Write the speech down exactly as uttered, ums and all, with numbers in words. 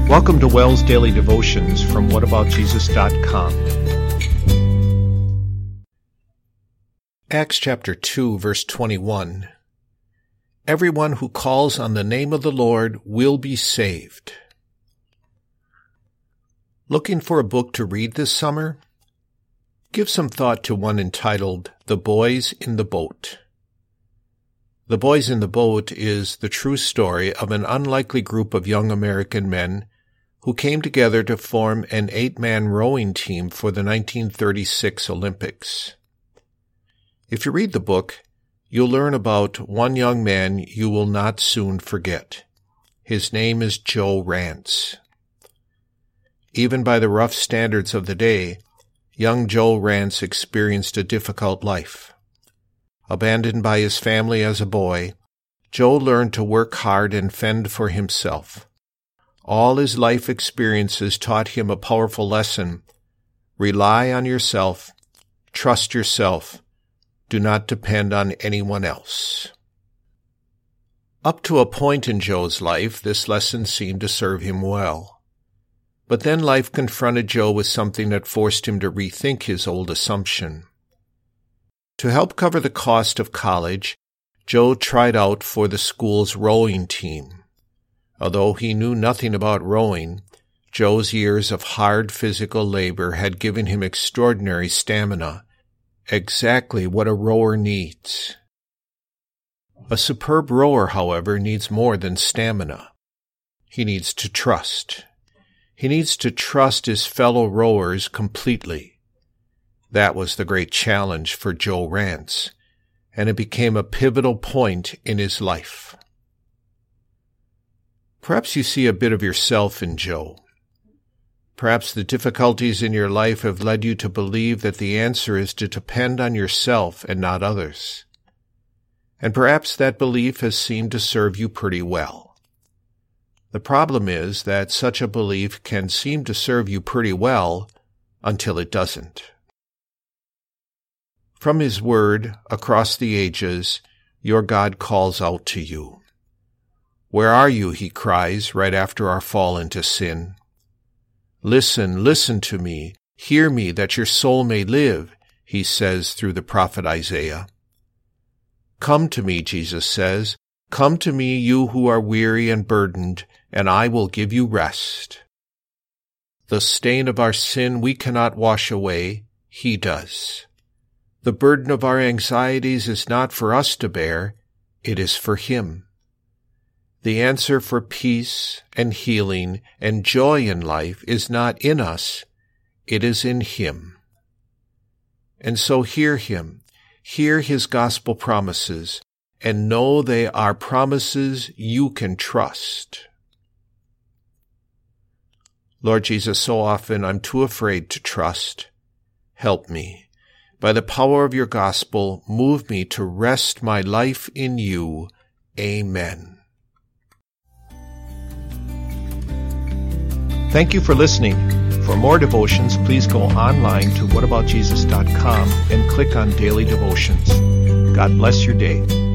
Welcome to Wells Daily Devotions from what about jesus dot com. Acts chapter two, verse twenty-one. Everyone who calls on the name of the Lord will be saved. Looking for a book to read this summer? Give some thought to one entitled The Boys in the Boat. The Boys in the Boat is the true story of an unlikely group of young American men who came together to form an eight-man rowing team for the nineteen thirty-six Olympics. If you read the book, you'll learn about one young man you will not soon forget. His name is Joe Rance. Even by the rough standards of the day, young Joe Rance experienced a difficult life. Abandoned by his family as a boy, Joe learned to work hard and fend for himself. All his life experiences taught him a powerful lesson. Rely on yourself, trust yourself, do not depend on anyone else. Up to a point in Joe's life, this lesson seemed to serve him well. But then life confronted Joe with something that forced him to rethink his old assumption. To help cover the cost of college, Joe tried out for the school's rowing team. Although he knew nothing about rowing, Joe's years of hard physical labor had given him extraordinary stamina, exactly what a rower needs. A superb rower, however, needs more than stamina. He needs to trust. He needs to trust his fellow rowers completely. That was the great challenge for Joe Rance, and it became a pivotal point in his life. Perhaps you see a bit of yourself in Joe. Perhaps the difficulties in your life have led you to believe that the answer is to depend on yourself and not others. And perhaps that belief has seemed to serve you pretty well. The problem is that such a belief can seem to serve you pretty well until it doesn't. From His Word, across the ages, your God calls out to you. Where are you, He cries, right after our fall into sin. Listen, listen to me, hear me, that your soul may live, He says through the prophet Isaiah. Come to me, Jesus says, come to me, you who are weary and burdened, and I will give you rest. The stain of our sin we cannot wash away, He does. The burden of our anxieties is not for us to bear, it is for Him. The answer for peace and healing and joy in life is not in us, it is in Him. And so hear Him, hear His gospel promises, and know they are promises you can trust. Lord Jesus, so often I'm too afraid to trust. Help me. By the power of your gospel, move me to rest my life in you. Amen. Thank you for listening. For more devotions, please go online to what about jesus dot com and click on Daily Devotions. God bless your day.